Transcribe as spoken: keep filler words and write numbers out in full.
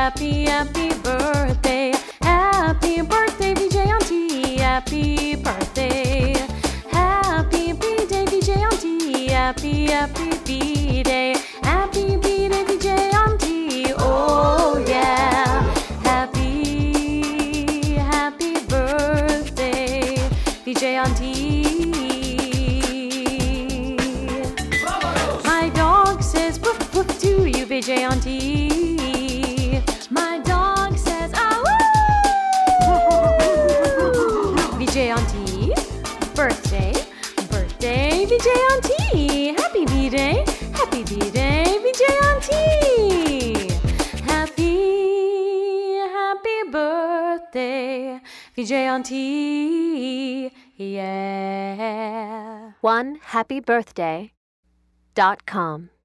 happy, happy birthday. Happy birthday, V J Auntie. Happy birthday. Happy B-Day, V J Auntie. Happy, happy B-Day. Happy B-Day, V J Auntie. Oh, yeah. Happy, happy birthday, V J Auntie. My dog says woof woof to you, V J Auntie. My dog says ah woo. V J Auntie, birthday, birthday, V J Auntie. Happy B-Day, happy B-Day, V J Auntie. Happy, happy birthday, V J Auntie. Yeah. One happy birthday dot com